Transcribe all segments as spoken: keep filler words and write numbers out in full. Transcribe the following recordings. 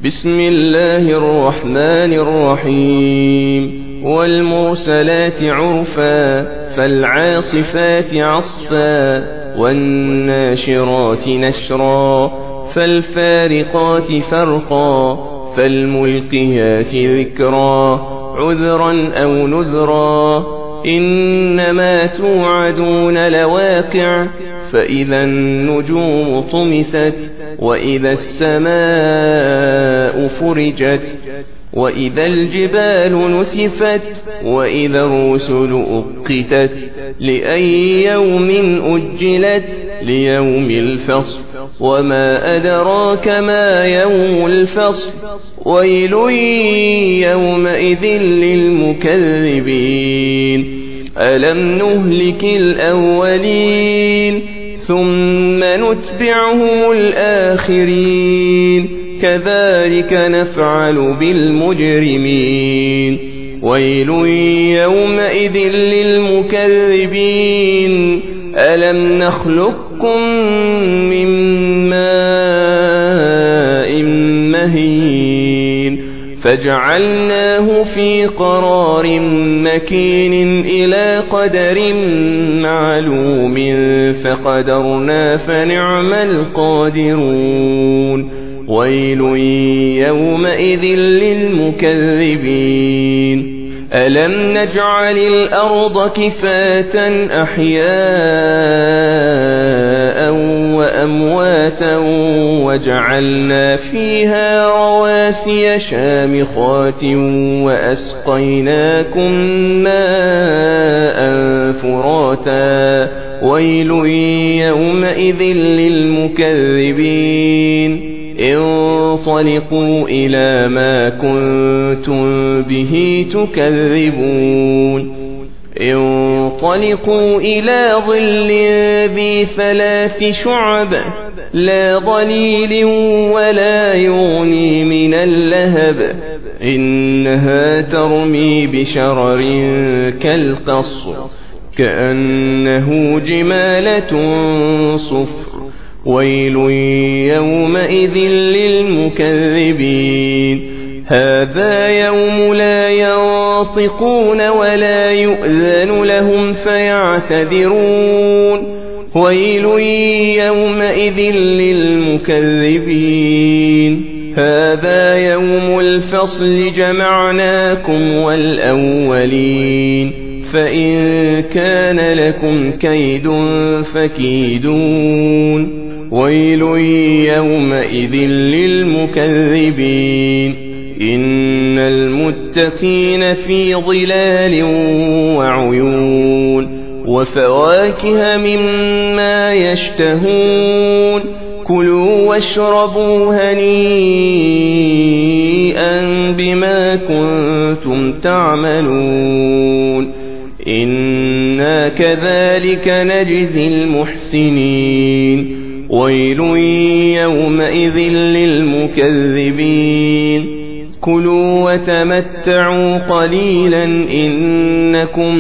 بسم الله الرحمن الرحيم والمرسلات عرفا فالعاصفات عصفا والناشرات نشرا فالفارقات فرقا فالملقيات ذكرا عذرا أو نذرا إنما توعدون لواقع فإذا النجوم طمست وإذا السماء فرجت وإذا الجبال نسفت وإذا الرسل أقتت لأي يوم أجلت ليوم الفصل وما أدراك ما يوم الفصل ويل يومئذ للمكذبين ألم نهلك الأولين ثم نتبعهم الآخرين كذلك نفعل بالمجرمين ويل يومئذ للمكذبين ألم نخلقكم من ماء مهين فجعلناه في قرار مكين إلى قدر معلوم فقدرنا فنعم القادرون ويل يومئذ للمكذبين ألم نجعل الأرض كفاة أحياء وأمواتا وجعلنا فيها رواسي شامخات وأسقيناكم ماء فراتا ويل يومئذ للمكذبين انطلقوا إلى ما كنتم به تكذبون انطلقوا إلى ظل ذي ثلاث شعب لا ظليل ولا يغني من اللهب إنها ترمي بشرر كالقصر كأنه جمالة صفر ويل يومئذ للمكذبين هذا يوم لا ينطقون ولا يؤذن لهم فيعتذرون ويل يومئذ للمكذبين هذا يوم الفصل جمعناكم والأولين فإن كان لكم كيد فكيدون ويل يومئذ للمكذبين إن المتقين في ظلال وعيون وفواكه مما يشتهون كلوا واشربوا هنيئا بما كنتم تعملون إنا كذلك نجزي المحسنين ويل يومئذ للمكذبين كلوا وتمتعوا قليلا إنكم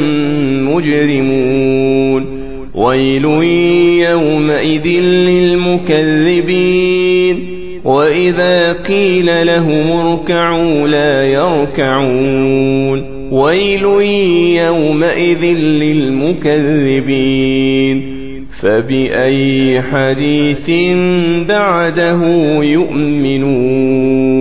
مجرمون ويل يومئذ للمكذبين وإذا قيل لهم اركعوا لا يركعون ويل يومئذ للمكذبين فبأي حديث بعده يؤمنون